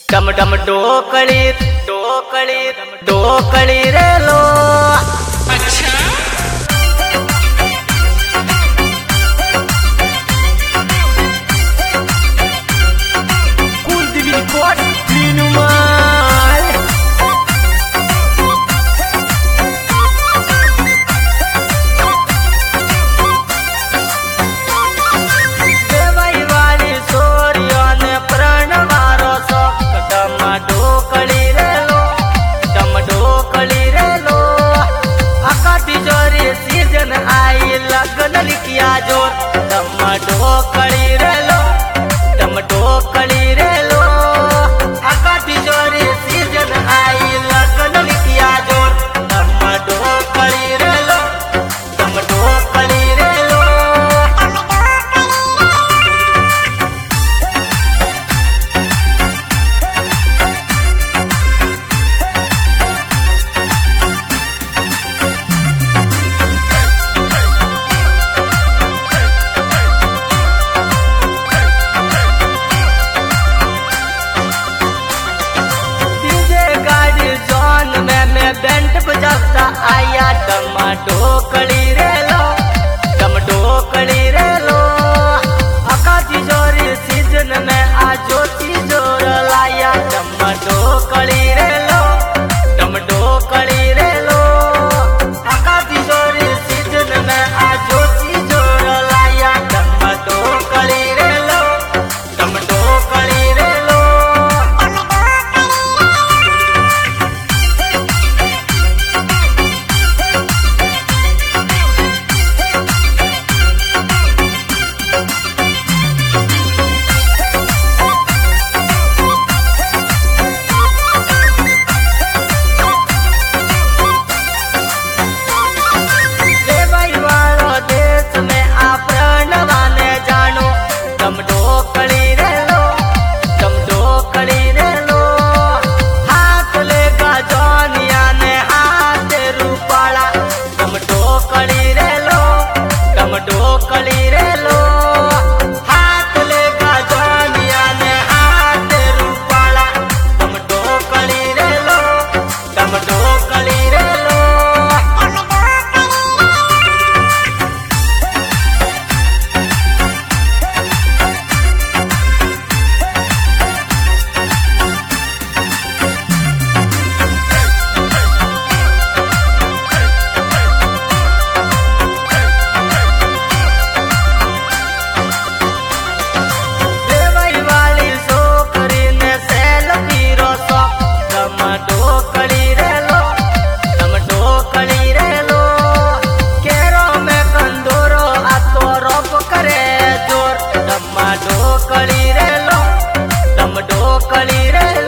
डम डम डोकड़ी डोकड़ी डोकड़ी रे लो। अच्छा कुलदेवी कोट लीनुमाल देवाई वाली सोरियों ने प्रण मारो सो डम डोकड़ी रे लो डम डोकड़ी रे लो। आका तिजोरी सीजन आई लगन लिखिया जोर डम डोकड़ी रे लो डम डोकड़ी रे लो। आका तिजोरी सीजन आई लगन लिखिया जोर डम डोकड़ी रे लो डम डोकड़ी रे लो। डीजे गाड़ी जोन में मैं बैंड बजाता आया डम डोकड़ी रे लो डम डोकड़ी रे लो। आका तिजोरी सीजन में आजो तिजोर लाया डम डोकड़ी रे लो डम डोकड़ी रे लो। आका तिजोरी सीजन में आजो तिजोर लाया डम डोकड़ी रे लो डम डोकड़ी रे लो। देवाई वालो देश में आ प्रण वाले जानो डम डोकड़ी रे लो डम डोकड़ी रे लो। हाथ लेगा जोनिया ने हाथ रूपाला डम डोकड़ी रे लो डम डोकड़ी रे लो। हाथ लेगा जोनिया ने हाथ रूपाला डम डोकड़ी रे लो डम डोकड़ी रे लो। देवाई वाली सोकरी ने सेल पीरो सो डम डोकड़ी रे लो डम डोकड़ी रे लो। केरो में कंदूरो आतो रोप करे जोर डम डोकड़ी रे लो डम डोकड़ी रे